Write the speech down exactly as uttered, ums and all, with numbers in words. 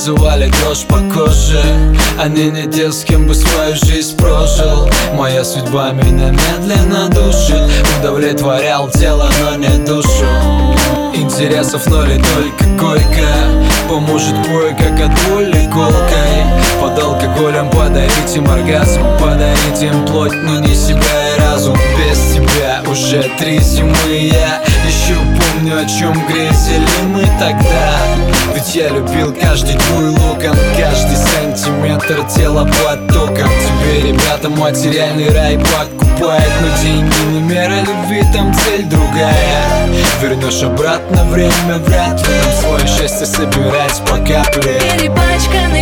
вызывали дрожь по коже. Они не те, с кем бы свою жизнь прожил. Моя судьба меня медленно душит. Удовлетворял тело, но не душу. Интересов ноль и только койка. Поможет кое-как от боли колкой. Под алкоголем подарить им оргазм, подарить им плоть, но не себя и разум. Без тебя уже три зимы я еще помню, о чем грезили мы тогда. Ведь я любил каждый твой локон, каждый сантиметр тела под током. Тебе, ребята, материальный рай подкупает, но деньги не мера любви, там цель другая. Вернешь обратно время вряд ли, нам свое счастье собирать по капле. Перепачканы